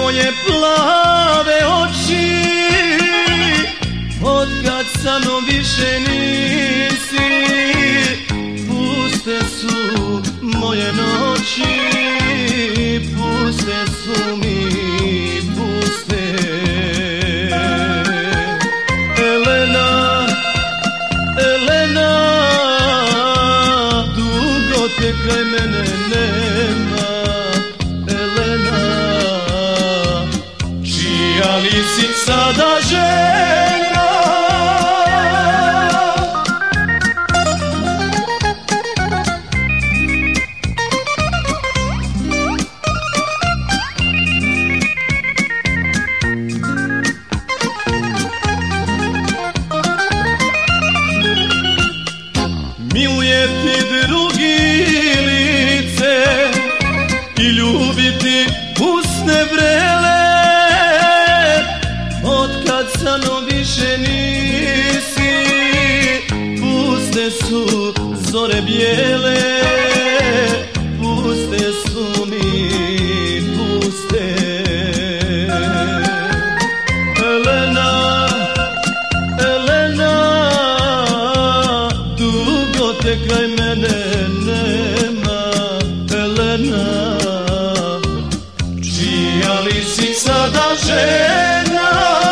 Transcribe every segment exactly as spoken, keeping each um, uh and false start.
moje plave oči, otkad sa mnom više nisi. Puste su moje noći, puste su mi, puste. Elena, Elena, dugo te kraj mene nema. Elena, čija li si sada žena? Miluje ti drugi lice i ljubiti usne vrele, otkad sa mnom više nisi. Puste su zore bijele, puste su mi, puste. Elena, Elena, dugo te kraj mene nema. Elena, čija li si sada žena?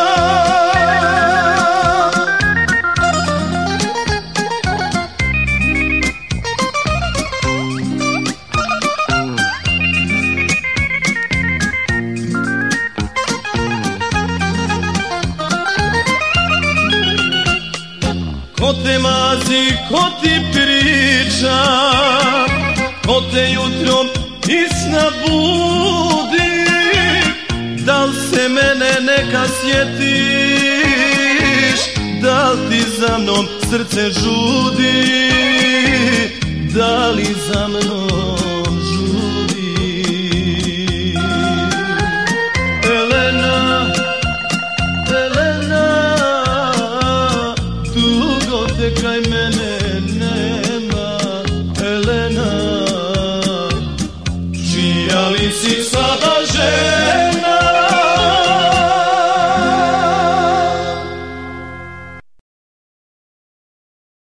Ko te mazi, ko ti priča, ko te jutrom iz sna budi. Da li se mene neka sjetiš, da li ti za mnom srce žudi, da li za mnom žudi. Elena, Elena, dugo te kraj mene nema. Elena, čija li si sada žena?